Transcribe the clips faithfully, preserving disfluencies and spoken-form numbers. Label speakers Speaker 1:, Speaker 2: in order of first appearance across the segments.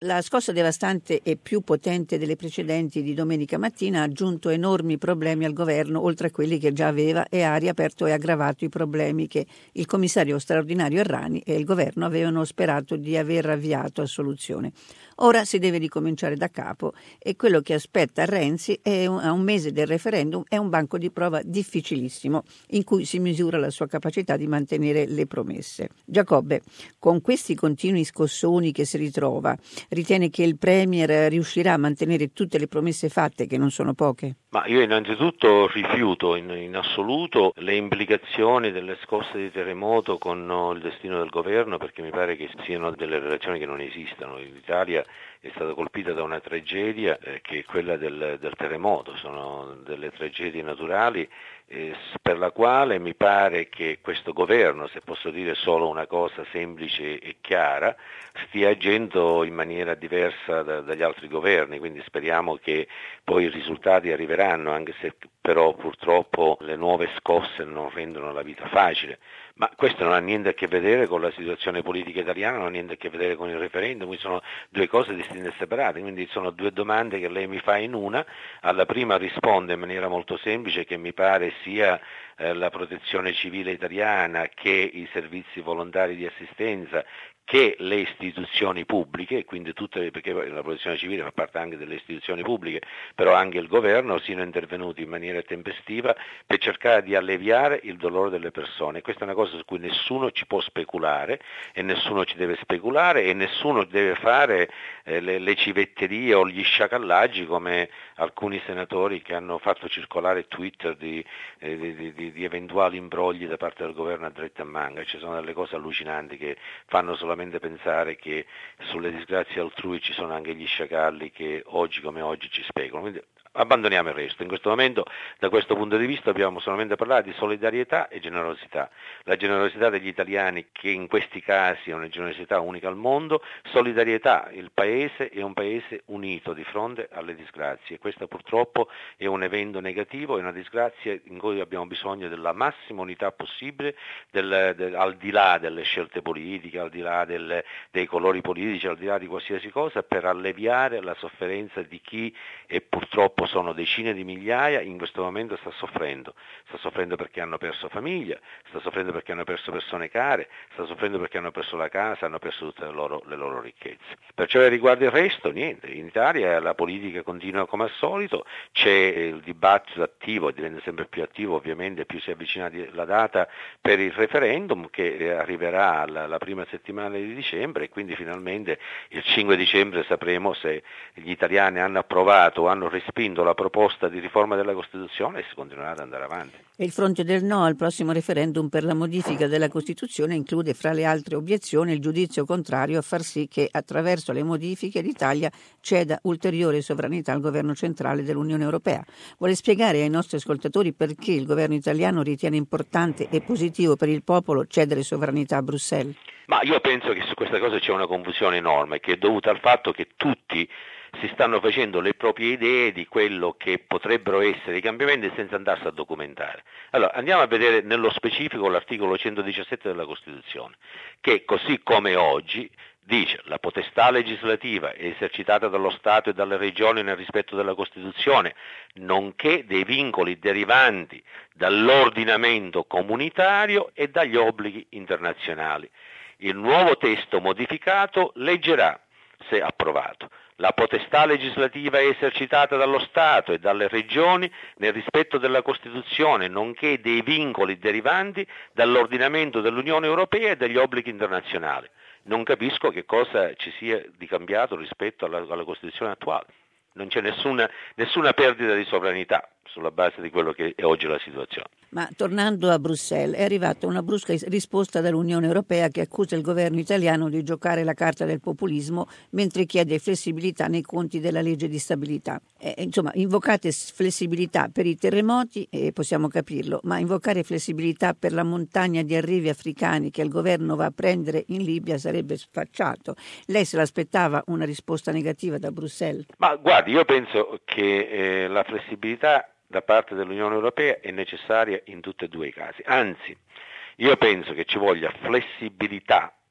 Speaker 1: La scossa devastante e più potente delle precedenti di domenica mattina ha aggiunto enormi problemi al governo, oltre a quelli che già aveva, e ha riaperto e aggravato i problemi che il commissario straordinario Errani e il governo avevano sperato di aver avviato a soluzione. Ora si deve ricominciare da capo e quello che aspetta Renzi è un, a un mese del referendum è un banco di prova difficilissimo in cui si misura la sua capacità di mantenere le promesse. Giacobbe, con questi continui scossoni che si ritrova, ritiene che il Premier riuscirà a mantenere tutte le promesse fatte, che non sono poche?
Speaker 2: Ma io innanzitutto rifiuto in, in assoluto le implicazioni delle scosse di terremoto con no, il destino del governo, perché mi pare che siano delle relazioni che non esistano. L'Italia è stata colpita da una tragedia eh, che è quella del, del terremoto, sono delle tragedie naturali eh, per la quale mi pare che questo governo, se posso dire solo una cosa semplice e chiara, stia agendo in maniera diversa da, dagli altri governi, quindi speriamo che poi i risultati arriveranno, anche se però purtroppo le nuove scosse non rendono la vita facile. Ma questo non ha niente a che vedere con la situazione politica italiana, non ha niente a che vedere con il referendum, sono due cose distinte e separate, quindi sono due domande che lei mi fa in una. Alla prima risponde in maniera molto semplice, che mi pare sia eh, la protezione civile italiana, che i servizi volontari di assistenza, che le istituzioni pubbliche, quindi tutte, perché la protezione civile fa parte anche delle istituzioni pubbliche, però anche il governo siano intervenuti in maniera tempestiva per cercare di alleviare il dolore delle persone. Questa è una cosa su cui nessuno ci può speculare e nessuno ci deve speculare e nessuno deve fare eh, le, le civetterie o gli sciacallaggi come alcuni senatori che hanno fatto circolare Twitter di, eh, di, di, di eventuali imbrogli da parte del governo a dretta e a manca. Ci sono delle cose allucinanti che fanno solamente pensare che sulle disgrazie altrui ci sono anche gli sciacalli che oggi come oggi ci speculano. Quindi abbandoniamo il resto. In questo momento, da questo punto di vista, dobbiamo solamente parlare di solidarietà e generosità. La generosità degli italiani, che in questi casi è una generosità unica al mondo, solidarietà, il paese è un paese unito di fronte alle disgrazie. Questo purtroppo è un evento negativo, è una disgrazia in cui abbiamo bisogno della massima unità possibile, del, del, al di là delle scelte politiche, al di là del, dei colori politici, al di là di qualsiasi cosa, per alleviare la sofferenza di chi è purtroppo sono decine di migliaia, in questo momento sta soffrendo, sta soffrendo perché hanno perso famiglia, sta soffrendo perché hanno perso persone care, sta soffrendo perché hanno perso la casa, hanno perso tutte le loro, le loro ricchezze. Per ciò che riguarda il resto, niente, in Italia la politica continua come al solito, c'è il dibattito attivo e diventa sempre più attivo ovviamente più si avvicina la data per il referendum, che arriverà la, la prima settimana di dicembre, e quindi finalmente il cinque dicembre sapremo se gli italiani hanno approvato o hanno respinto la proposta di riforma della Costituzione e si continuerà ad andare avanti.
Speaker 1: E il fronte del no al prossimo referendum per la modifica della Costituzione include, fra le altre obiezioni, il giudizio contrario a far sì che attraverso le modifiche l'Italia ceda ulteriore sovranità al governo centrale dell'Unione Europea. Vuole spiegare ai nostri ascoltatori perché il governo italiano ritiene importante e positivo per il popolo cedere sovranità a Bruxelles?
Speaker 2: Ma io penso che su questa cosa c'è una confusione enorme, che è dovuta al fatto che tutti si stanno facendo le proprie idee di quello che potrebbero essere i cambiamenti senza andarsi a documentare. Allora, andiamo a vedere nello specifico l'articolo centodiciassette della Costituzione, che così come oggi dice: la potestà legislativa è esercitata dallo Stato e dalle regioni nel rispetto della Costituzione, nonché dei vincoli derivanti dall'ordinamento comunitario e dagli obblighi internazionali. Il nuovo testo modificato leggerà, se approvato: la potestà legislativa è esercitata dallo Stato e dalle regioni nel rispetto della Costituzione, nonché dei vincoli derivanti dall'ordinamento dell'Unione Europea e dagli obblighi internazionali. Non capisco che cosa ci sia di cambiato rispetto alla, alla Costituzione attuale. Non c'è nessuna, nessuna perdita di sovranità sulla base di quello che è oggi la situazione.
Speaker 1: Ma tornando a Bruxelles, è arrivata una brusca risposta dall'Unione Europea che accusa il governo italiano di giocare la carta del populismo mentre chiede flessibilità nei conti della legge di stabilità. Eh, insomma, invocate flessibilità per i terremoti, e possiamo capirlo, ma invocare flessibilità per la montagna di arrivi africani che il governo va a prendere in Libia sarebbe sfacciato. Lei se l'aspettava una risposta negativa da Bruxelles?
Speaker 2: Ma guardi, io penso che eh, la flessibilità da parte dell'Unione Europea è necessaria in tutti e due i casi. Anzi, io penso che ci voglia flessibilità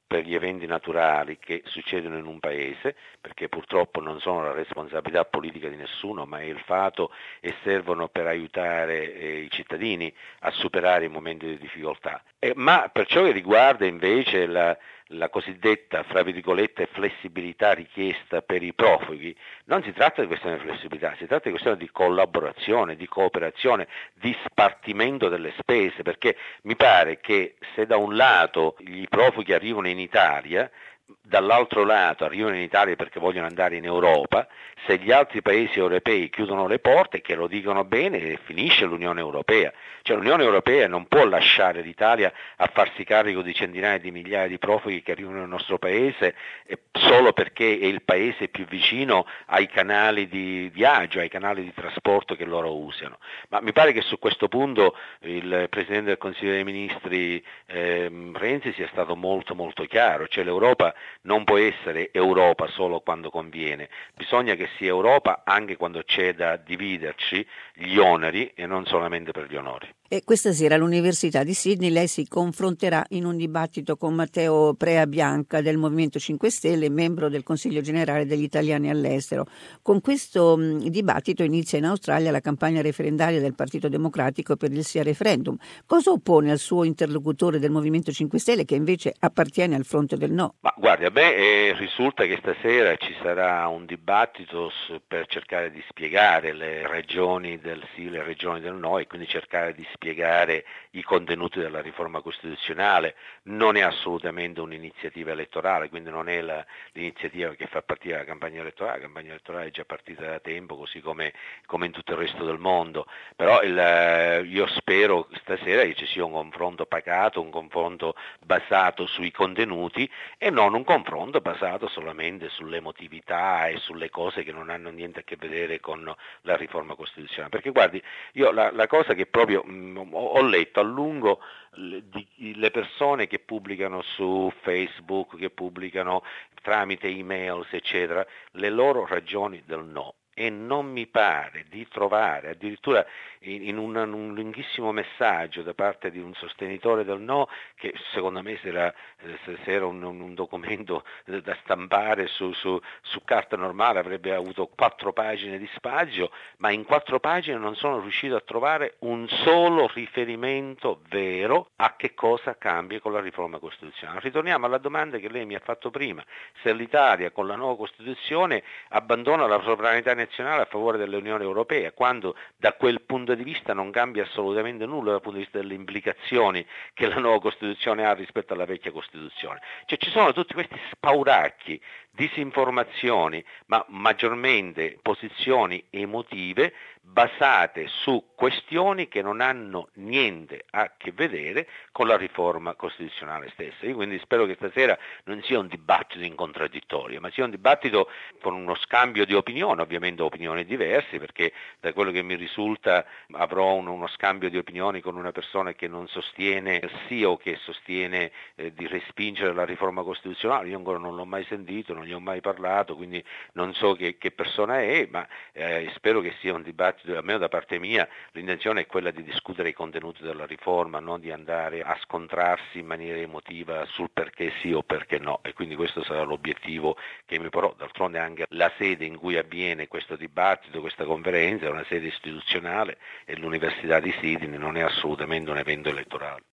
Speaker 2: per gli eventi naturali che succedono in un paese, perché purtroppo non sono la responsabilità politica di nessuno, ma è il fatto e servono per aiutare eh, i cittadini a superare i momenti di difficoltà. Eh, ma per ciò che riguarda invece la, la cosiddetta, fra virgolette, flessibilità richiesta per i profughi, non si tratta di questione di flessibilità, si tratta di questione di collaborazione, di cooperazione, di spartimento delle spese, perché mi pare che se da un lato i profughi arrivano in Italia, dall'altro lato arrivano in Italia perché vogliono andare in Europa, se gli altri paesi europei chiudono le porte, che lo dicono bene, finisce l'Unione Europea. Cioè l'Unione Europea non può lasciare l'Italia a farsi carico di centinaia di migliaia di profughi che arrivano nel nostro paese eh, solo perché è il paese più vicino ai canali di viaggio, ai canali di trasporto che loro usano. Ma mi pare che su questo punto il Presidente del Consiglio dei Ministri eh, Renzi sia stato molto molto chiaro, cioè l'Europa non può essere Europa solo quando conviene, bisogna che sia Europa anche quando c'è da dividerci gli oneri e non solamente per gli onori.
Speaker 1: E questa sera all'Università di Sydney lei si confronterà in un dibattito con Matteo Prea Bianca del Movimento cinque Stelle, membro del Consiglio Generale degli Italiani all'estero. Con questo mh, dibattito inizia in Australia la campagna referendaria del Partito Democratico per il sì al referendum. Cosa oppone al suo interlocutore del Movimento cinque Stelle che invece appartiene al fronte del no?
Speaker 2: Ma guardi, a me eh, risulta che stasera ci sarà un dibattito su, per cercare di spiegare le ragioni del sì, le ragioni del no e quindi cercare di spiegare i contenuti della riforma costituzionale. Non è assolutamente un'iniziativa elettorale, quindi non è la, l'iniziativa che fa partire la campagna elettorale, la campagna elettorale è già partita da tempo, così come, come in tutto il resto del mondo, però il, io spero stasera che ci sia un confronto pacato, un confronto basato sui contenuti e non un confronto basato solamente sull'emotività e sulle cose che non hanno niente a che vedere con la riforma costituzionale, perché guardi, io la, la cosa che proprio mh, ho letto a lungo le, di, le persone che pubblicano su Facebook, che pubblicano tramite email, eccetera, le loro ragioni del no. E non mi pare di trovare, addirittura in, in un, un lunghissimo messaggio da parte di un sostenitore del no, che secondo me se era, se era un, un documento da stampare su, su, su carta normale avrebbe avuto quattro pagine di spazio, ma in quattro pagine non sono riuscito a trovare un solo riferimento vero a che cosa cambia con la riforma costituzionale. Ritorniamo alla domanda che lei mi ha fatto prima: se l'Italia con la nuova Costituzione abbandona la sovranità nazionale a favore dell'Unione Europea, quando da quel punto di vista non cambia assolutamente nulla dal punto di vista delle implicazioni che la nuova Costituzione ha rispetto alla vecchia Costituzione. Cioè ci sono tutti questi spauracchi, disinformazioni, ma maggiormente posizioni emotive basate su questioni che non hanno niente a che vedere con la riforma costituzionale stessa. Io quindi spero che stasera non sia un dibattito in contraddittorio, ma sia un dibattito con uno scambio di opinioni, ovviamente opinioni diverse, perché da quello che mi risulta avrò uno, uno scambio di opinioni con una persona che non sostiene il sì o che sostiene eh, di respingere la riforma costituzionale. Io ancora non l'ho mai sentito, non gli ho mai parlato, quindi non so che, che persona è, ma eh, spero che sia un dibattito, almeno da parte mia, l'intenzione è quella di discutere i contenuti della riforma, non di andare a scontrarsi in maniera emotiva sul perché sì o perché no, e quindi questo sarà l'obiettivo che mi porrò. D'altronde anche la sede in cui avviene questo dibattito, questa conferenza, è una sede istituzionale e l'Università di Sydney non è assolutamente un evento elettorale.